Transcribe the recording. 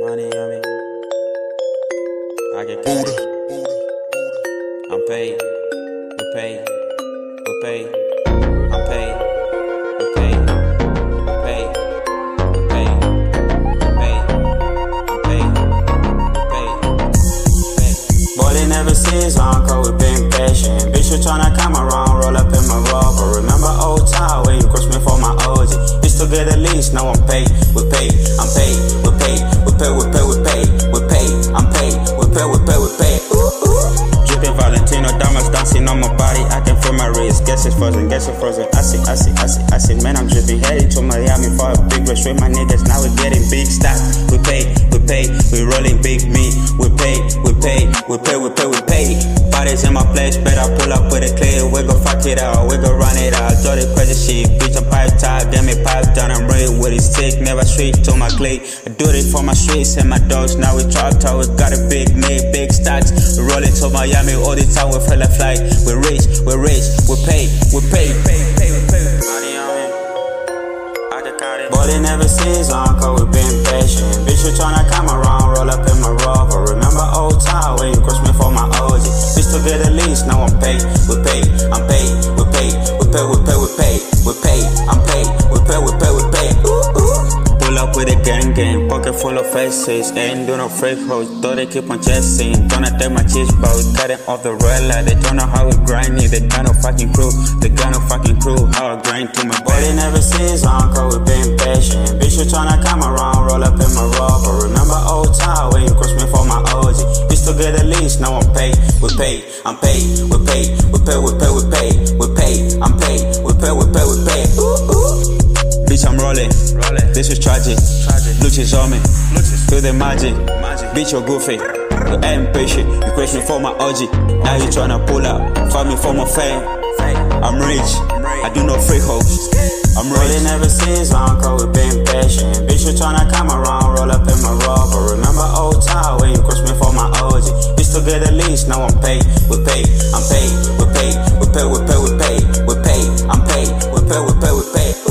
Money on me. I get paid. I'm paid. We paid. We paid. I'm paid. We paid. We paid. We paid. We paid. I'm paid. We paid. We paid. Boy, they never cease, uncle, we been patient. Bitch, you tryna come around, roll up in my rubber. Remember old time when you crossed me for my OG. Used to get the least, now I'm paid. We paid. I'm paid. We paid. We pay, we pay, we pay, we pay, I'm paid, we pay, we pay, we pay. Ooh, ooh. Dripping Valentino diamonds dancing on my body. I can feel my wrist, guess it's frozen, guess it's frozen. I see, man, I'm dripping. Heading to Miami for a big rush with my niggas. Now we're getting big stacks. We pay, we rolling big meat. We pay, we pay, we pay, we pay, we pay. Bodies in my place, better pull up with a clear. We gon' fuck it out, we gon' run it out. Do the crazy shit, bitch, I'm pipe tight, get me pipe down. I'm real with it stick, never switch to my clique. I do it for my streets and my dogs. Now we drop out, we got a big name, big stacks. We roll it to Miami all the time, we feel like flight. We rich, we pay, we pay. Money on me, I can count it. Boy, they never cease, uncle, we been patient. Bitch, you tryna come around, roll up in my rover. Remember old time when you crossed me for my OG. Used to get the least, now I'm paid. We pay, I'm paid, we pay, we pay, we pay, we pay, we pay, I'm paid, we pay, we pay, we pay. Ooh, ooh. Pull up with a gang, pocket full of faces. Ain't do no fake hoes, though they keep on chasing. Don't take my cheese, but we got it off the rail. They don't know how we grind it, they got no fucking crew. They got no fucking crew, how I grind to my boy. They never cease, uncle, we been patient. Bitch, you tryna come around, roll up in my rubber. Remember old time when you crossed me for my OG. Used to get the least, now I'm paid. We pay, I'm paid, we pay, we pay, we pay, we pay, we pay, I'm paid, we pay, we pay, we pay. Ooh, ooh. Bitch, I'm rolling. This is tragic. Luchis on me. Feel the magic. Bitch, you're goofy. You ain't patient. You question me for my OG. Now you tryna pull up. Find me for my fame. I'm rich. I do no free hoes. I'm rich. They never cease, uncle, we been patient. Bitch, you tryna come around, roll up in my rubber. Remember old time when you crossed me for my OG. Used to get the least, now I'm paid. We pay, I'm paid. We pay, we pay, we pay, we pay, we pay, I'm paid. We pay, we pay, we pay.